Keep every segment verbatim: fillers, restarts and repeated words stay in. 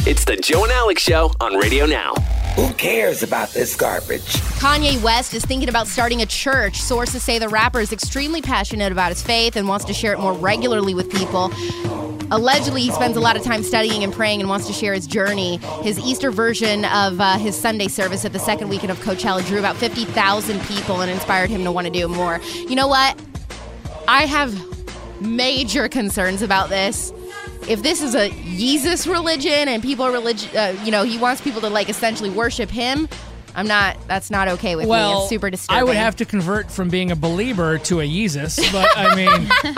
It's the Joe and Alex Show on Radio Now. Who cares about this garbage? Kanye West is thinking about starting a church. Sources say the rapper is extremely passionate about his faith and wants to share it more regularly with people. Allegedly, he spends a lot of time studying and praying and wants to share his journey. His Easter version of uh, his Sunday service at the second weekend of Coachella drew about fifty thousand people and inspired him to want to do more. You know what? I have major concerns about this. If this is a Jesus religion and people are religion, uh, you know, he wants people to like essentially worship him, I'm not, that's not okay with well, me. It's super disturbing. I would have to convert from being a believer to a Jesus, but I mean,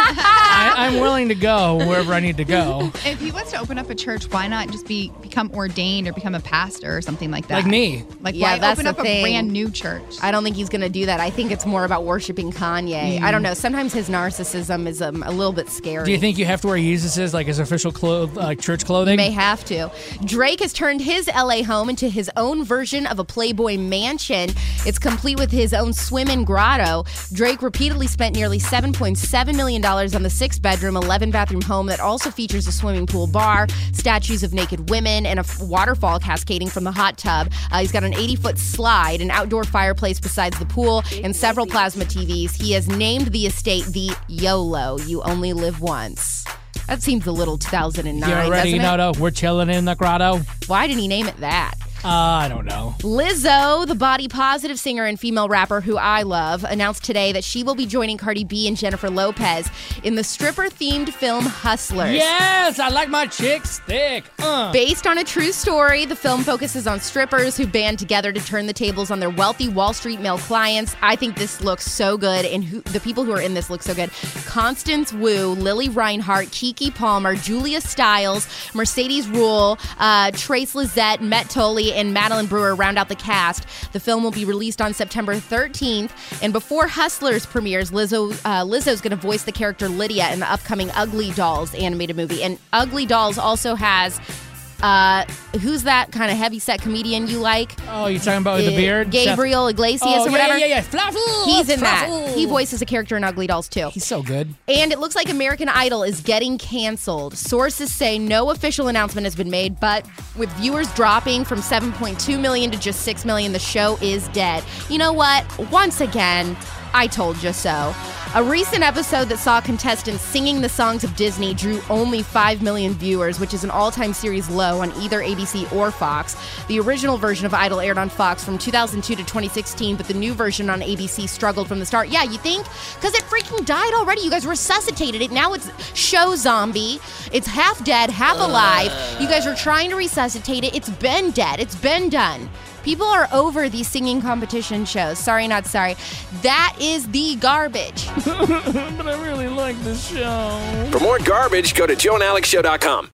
I, I'm willing to go wherever I need to go. If he wants to open up a church, why not just be become ordained or become a pastor or something like that? Like me. Like, Yeah, why that's open the up thing. a brand new church? I don't think he's going to do that. I think it's more about worshiping Kanye. Mm. I don't know. Sometimes his narcissism is um, a little bit scary. Do you think you have to wear Jesus's, like his official clo- uh, church clothing? You may have to. Drake has turned his L A home into his own version of a Playboy mansion. It's complete with his own swim-in grotto. Drake repeatedly spent nearly seven point seven million dollars on the six-bedroom, eleven-bathroom home that also features a swimming pool bar, statues of naked women, and a f- waterfall cascading from the hot tub. Uh, he's got an eighty-foot slide, an outdoor fireplace besides the pool, and several plasma T Vs. He has named the estate the YOLO, You Only Live Once. That seems a little two thousand nine, You already doesn't know, it? we're chilling in the grotto. Why did he name it that? Uh, I don't know. Lizzo, the body-positive singer and female rapper who I love, announced today that she will be joining Cardi B and Jennifer Lopez in the stripper-themed film Hustlers. Yes, I like my chicks thick. Uh. Based on a true story, the film focuses on strippers who band together to turn the tables on their wealthy Wall Street male clients. I think this looks so good, and who, the people who are in this look so good. Constance Wu, Lily Reinhart, Keke Palmer, Julia Stiles, Mercedes Ruehl, uh, Trace Lizette, Met Tolley, and Madeline Brewer round out the cast. The film will be released on September thirteenth, and before Hustlers premieres, Lizzo uh, Lizzo's going to voice the character Lydia in the upcoming Ugly Dolls animated movie. And Ugly Dolls also has uh, who's that kind of heavy-set comedian you like? Oh, you're talking about with the Uh, beard? Gabriel Iglesias oh, or yeah, whatever. yeah, yeah, yeah. Fluffy, He's in that. fluffy. He voices a character in Ugly Dolls too. He's so good. And it looks like American Idol is getting canceled. Sources say no official announcement has been made, but with viewers dropping from seven point two million to just six million, the show is dead. You know what? Once again, I told you so. A recent episode that saw contestants singing the songs of Disney drew only five million viewers, which is an all-time series low on either A B C or Fox. The original version of Idol aired on Fox from two thousand two to twenty sixteen, but the new version on A B C struggled from the start. Yeah, you think? Because it freaking died already. You guys resuscitated it. Now it's show zombie. It's half dead, half alive. You guys are trying to resuscitate it. It's been dead. It's been done. People are over these singing competition shows. Sorry, not sorry. That is the garbage. But I really like this show. For more garbage, go to joe and alex show dot com.